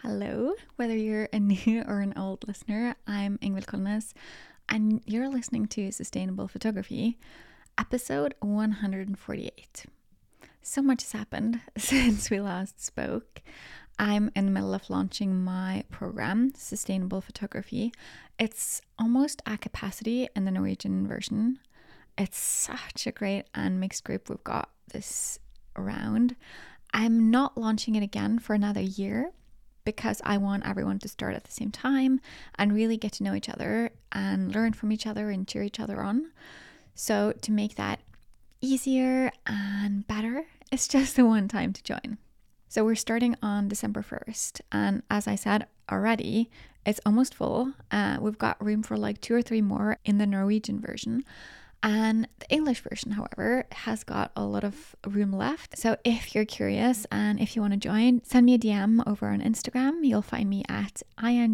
Hello, whether you're a new or an old listener, I'm Ingvild Kolnes, and you're listening to Sustainable Photography, episode 148. So much has happened since we last spoke. I'm in the middle of launching my program, Sustainable Photography. It's almost at capacity in the Norwegian version. It's such a great and mixed group we've got this round. I'm not launching it again for another year because I want everyone to start at the same time and really get to know each other and learn from each other and cheer each other on. So to make that easier and better, it's just the one time to join. So we're starting on December 1st. And as I said already, it's almost full. We've got room for like 2 or 3 more in the Norwegian version. And the English version, however, has got a lot of room left. So if you're curious and if you want to join, send me a DM over on Instagram. You'll find me at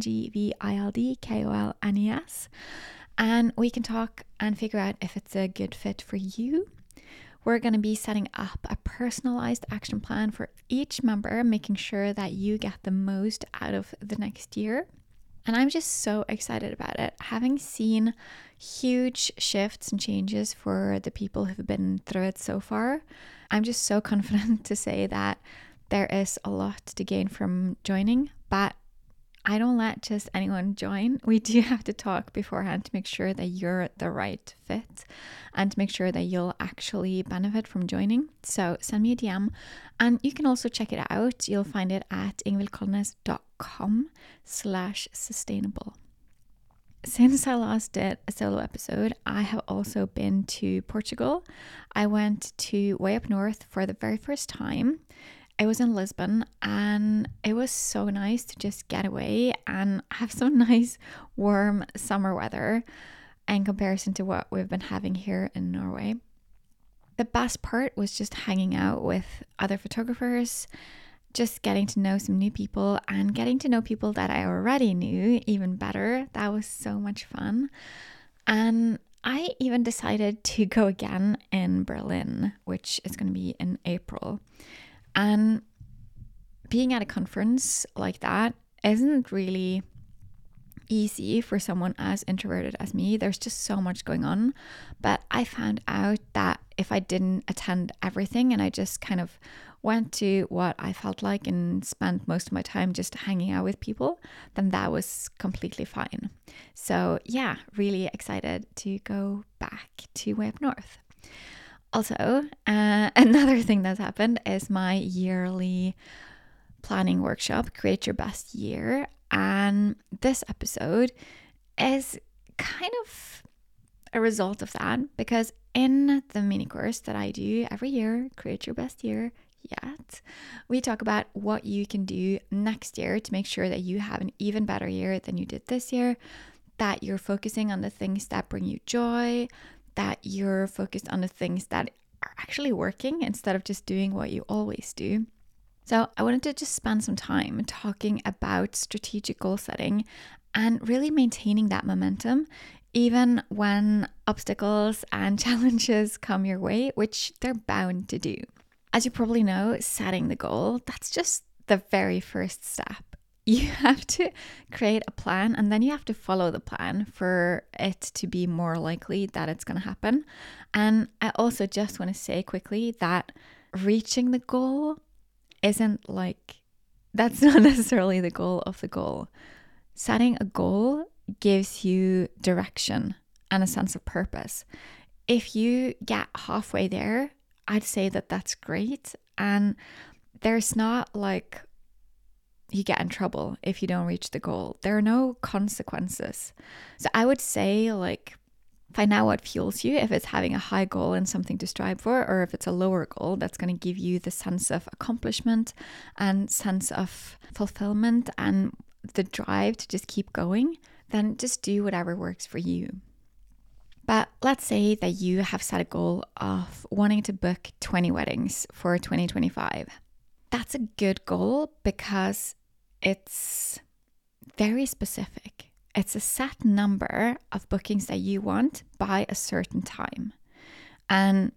INGVILDKOLNES. And we can talk and figure out if it's a good fit for you. We're going to be setting up a personalized action plan for each member, making sure that you get the most out of the next year. And I'm just so excited about it. Having seen huge shifts and changes for the people who've been through it so far, I'm just so confident to say that there is a lot to gain from joining, but I don't let just anyone join. We do have to talk beforehand to make sure that you're the right fit and to make sure that you'll actually benefit from joining. So send me a DM and you can also check it out. You'll find it at ingvildkolnes.com/sustainable. Since I last did a solo episode, I have also been to Portugal. I went to way up north for the very first time. It was in Lisbon and it was so nice to just get away and have some nice warm summer weather in comparison to what we've been having here in Norway. The best part was just hanging out with other photographers, just getting to know some new people and getting to know people that I already knew even better. That was so much fun. And I even decided to go again in Berlin, which is going to be in April. And being at a conference like that isn't really easy for someone as introverted as me. There's just so much going on. But I found out that if I didn't attend everything and I just kind of went to what I felt like and spent most of my time just hanging out with people, then that was completely fine. So yeah, really excited to go back to way up north. Also, another thing that's happened is my yearly planning workshop, Create Your Best Year. And this episode is kind of a result of that because in the mini course that I do every year, Create Your Best Year, we talk about what you can do next year to make sure that you have an even better year than you did this year, that you're focusing on the things that bring you joy, that you're focused on the things that are actually working instead of just doing what you always do. So I wanted to just spend some time talking about strategic goal setting and really maintaining that momentum, even when obstacles and challenges come your way, which they're bound to do. As you probably know, setting the goal, that's just the very first step. You have to create a plan and then you have to follow the plan for it to be more likely that it's going to happen. And I also just want to say quickly that reaching the goal isn't like, that's not necessarily the goal of the goal. Setting a goal gives you direction and a sense of purpose. If you get halfway there, I'd say that that's great. And there's not like, you get in trouble if you don't reach the goal. There are no consequences. So I would say, like, find out what fuels you, if it's having a high goal and something to strive for, or if it's a lower goal that's going to give you the sense of accomplishment and sense of fulfillment and the drive to just keep going, then just do whatever works for you. But let's say that you have set a goal of wanting to book 20 weddings for 2025. That's a good goal because it's very specific. It's a set number of bookings that you want by a certain time. And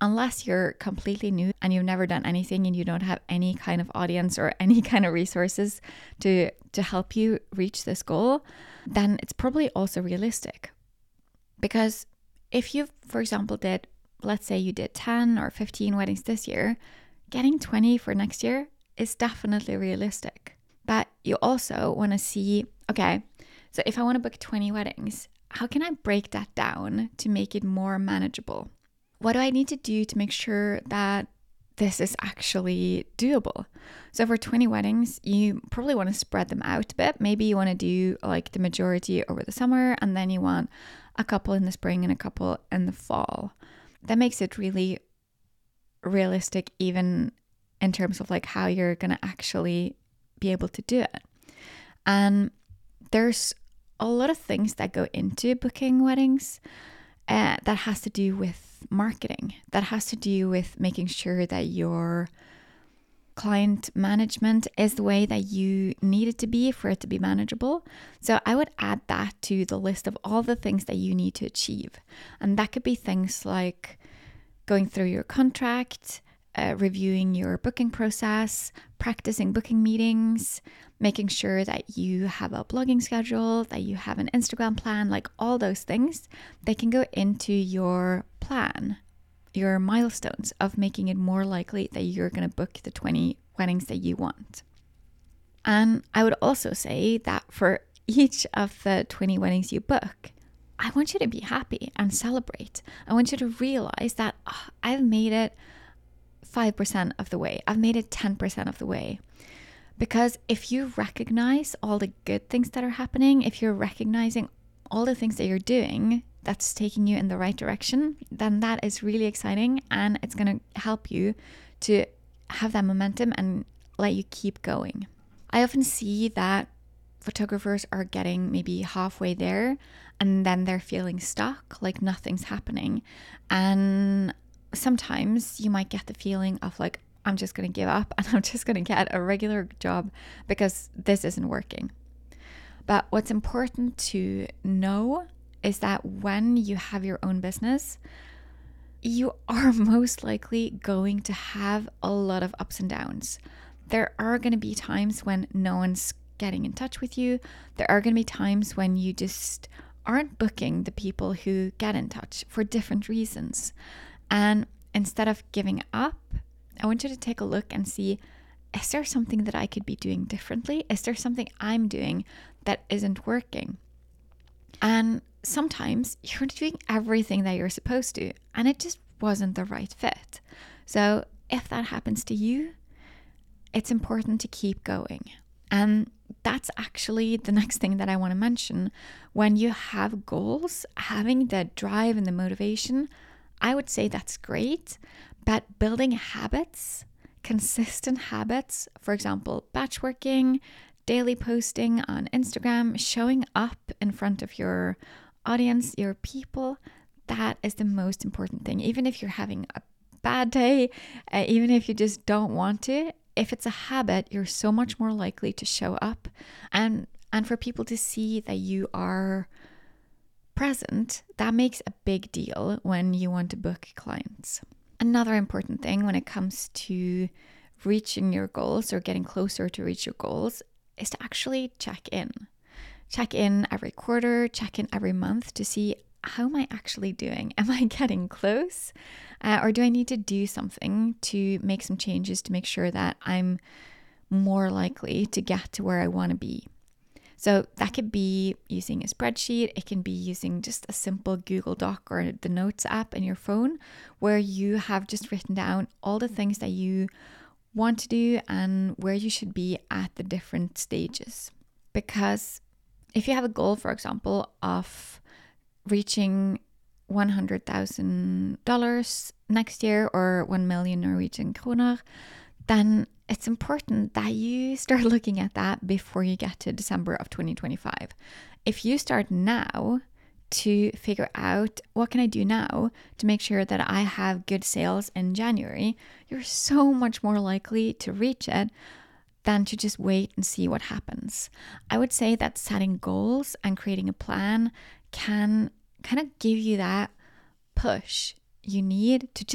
unless you're completely new and you've never done anything and you don't have any kind of audience or any kind of resources to help you reach this goal, then it's probably also realistic. Because if you, for example, let's say you did 10 or 15 weddings this year, getting 20 for next year is definitely realistic. But you also want to see, okay, so if I want to book 20 weddings, how can I break that down to make it more manageable? What do I need to do to make sure that this is actually doable? So for 20 weddings, you probably want to spread them out a bit. Maybe you want to do like the majority over the summer, and then you want a couple in the spring and a couple in the fall. That makes it really realistic, even in terms of like how you're going to actually be able to do it. And there's a lot of things that go into booking weddings that has to do with marketing, that has to do with making sure that your client management is the way that you need it to be for it to be manageable. So I would add that to the list of all the things that you need to achieve. And that could be things like going through your contract, reviewing your booking process, practicing booking meetings, making sure that you have a blogging schedule, that you have an Instagram plan, like all those things, they can go into your plan, your milestones of making it more likely that you're going to book the 20 weddings that you want. And I would also say that for each of the 20 weddings you book, I want you to be happy and celebrate. I want you to realize that I've made it 5% of the way. I've made it 10% of the way. Because if you recognize all the good things that are happening, if you're recognizing all the things that you're doing that's taking you in the right direction, then that is really exciting, and it's going to help you to have that momentum and let you keep going. I often see that photographers are getting maybe halfway there and then they're feeling stuck, like nothing's happening. And sometimes you might get the feeling of like, I'm just going to give up and I'm just going to get a regular job because this isn't working. But what's important to know is that when you have your own business, you are most likely going to have a lot of ups and downs. There are going to be times when no one's getting in touch with you. There are going to be times when you just aren't booking the people who get in touch for different reasons. And instead of giving up, I want you to take a look and see, is there something that I could be doing differently? Is there something I'm doing that isn't working? And sometimes you're doing everything that you're supposed to, and it just wasn't the right fit. So if that happens to you, it's important to keep going. And that's actually the next thing that I want to mention. When you have goals, having the drive and the motivation, I would say that's great. But building habits, consistent habits, for example, batch working, daily posting on Instagram, showing up in front of your audience, your people, that is the most important thing. Even if you're having a bad day, even if you just don't want to, if it's a habit, you're so much more likely to show up and for people to see that you are present. That makes a big deal when you want to book clients. Another important thing when it comes to reaching your goals or getting closer to reach your goals is to actually check in. Check in every quarter, check in every month to see, how am I actually doing? Am I getting close? Or do I need to do something to make some changes to make sure that I'm more likely to get to where I want to be? So that could be using a spreadsheet. It can be using just a simple Google Doc or the Notes app in your phone, where you have just written down all the things that you want to do and where you should be at the different stages. Because if you have a goal, for example, of reaching $100,000 next year or 1 million Norwegian kroner, then it's important that you start looking at that before you get to December of 2025. If you start now to figure out, what can I do now to make sure that I have good sales in January, you're so much more likely to reach it than to just wait and see what happens. I would say that setting goals and creating a plan can kind of give you that push you need to just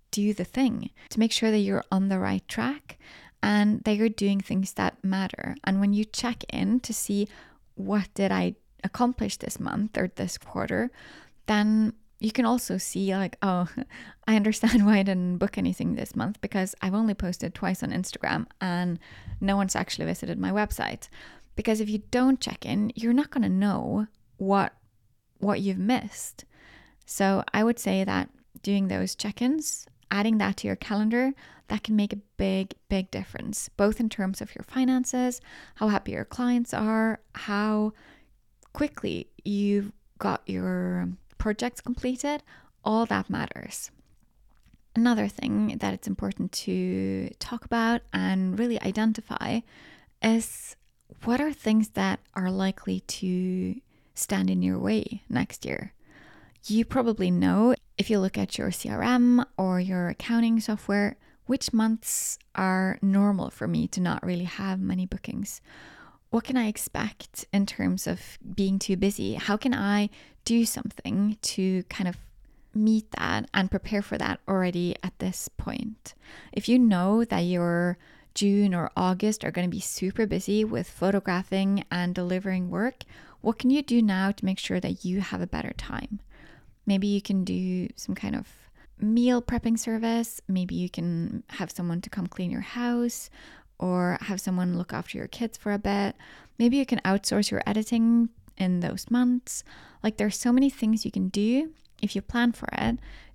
do the thing, to make sure that you're on the right track and that you're doing things that matter. And when you check in to see what did I accomplish this month or this quarter, then you can also see like, oh, I understand why I didn't book anything this month, because I've only posted twice on Instagram and no one's actually visited my website. Because if you don't check in, you're not going to know what you've missed. So I would say that doing those check-ins, adding that to your calendar, that can make a big, big difference, both in terms of your finances, how happy your clients are, how quickly you've got your projects completed. All that matters. Another thing that it's important to talk about and really identify is what are things that are likely to stand in your way next year. You probably know, if you look at your CRM or your accounting software, which months are normal for me to not really have many bookings. What can I expect in terms of being too busy? How can I do something to kind of meet that and prepare for that already at this point? If you know that your June or August are going to be super busy with photographing and delivering work, what can you do now to make sure that you have a better time? Maybe you can do some kind of meal prepping service. Maybe you can have someone to come clean your house or have someone look after your kids for a bit. Maybe you can outsource your editing in those months. Like, there's so many things you can do if you plan for it.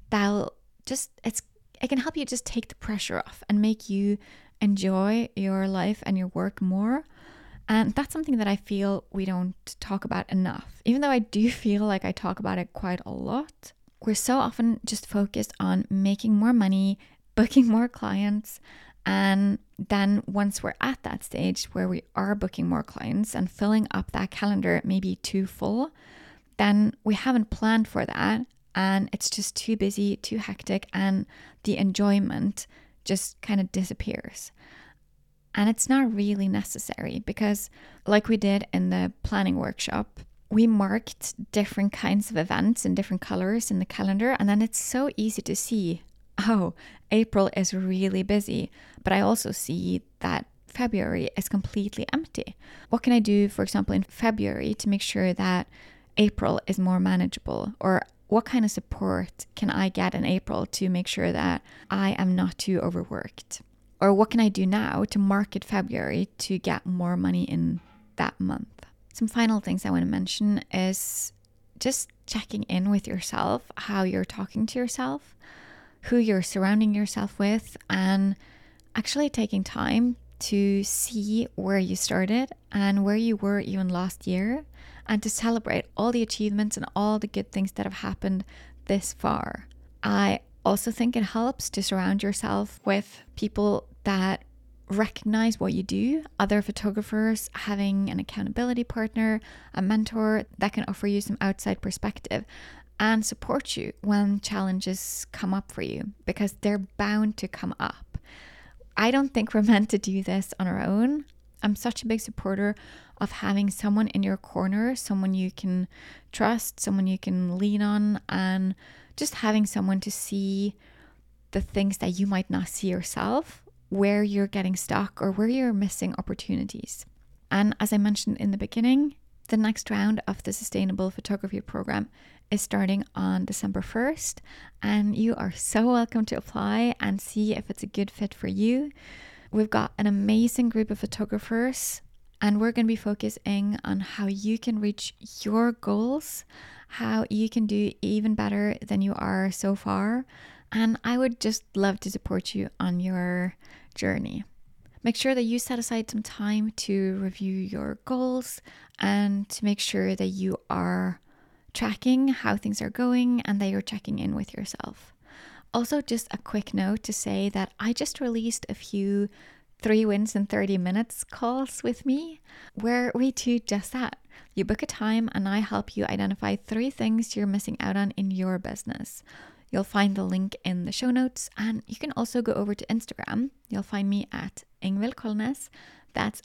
It can help you just take the pressure off and make you enjoy your life and your work more. And that's something that I feel we don't talk about enough. Even though I do feel like I talk about it quite a lot, we're so often just focused on making more money, booking more clients. And then once we're at that stage where we are booking more clients and filling up that calendar maybe too full, then we haven't planned for that. And it's just too busy, too hectic, and the enjoyment just kind of disappears. And it's not really necessary, because like we did in the planning workshop, we marked different kinds of events in different colors in the calendar. And then it's so easy to see, oh, April is really busy. But I also see that February is completely empty. What can I do, for example, in February to make sure that April is more manageable? Or what kind of support can I get in April to make sure that I am not too overworked? Or what can I do now to market February to get more money in that month? Some final things I want to mention is just checking in with yourself, how you're talking to yourself, who you're surrounding yourself with, and actually taking time to see where you started and where you were even last year, and to celebrate all the achievements and all the good things that have happened this far. I also think it helps to surround yourself with people that recognize what you do, other photographers, having an accountability partner, a mentor that can offer you some outside perspective and support you when challenges come up for you, because they're bound to come up. I don't think we're meant to do this on our own. I'm such a big supporter of having someone in your corner, someone you can trust, someone you can lean on, and just having someone to see the things that you might not see yourself, where you're getting stuck or where you're missing opportunities. And as I mentioned in the beginning, the next round of the Sustainable Photography Program is starting on December 1st, and you are so welcome to apply and see if it's a good fit for you. We've got an amazing group of photographers, and we're going to be focusing on how you can reach your goals, how you can do even better than you are so far. And I would just love to support you on your journey. Make sure that you set aside some time to review your goals and to make sure that you are tracking how things are going and that you're checking in with yourself. Also, just a quick note to say that I just released a few 3 wins in 30 minutes calls with me, where we do just that. You book a time and I help you identify 3 things you're missing out on in your business. You'll find the link in the show notes, and you can also go over to Instagram. You'll find me at Ingvild Kolnes. That's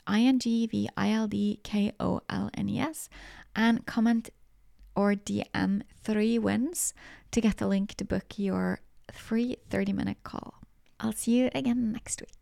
INGVILDKOLNES, and comment or DM 3 wins to get the link to book your free 30-minute call. I'll see you again next week.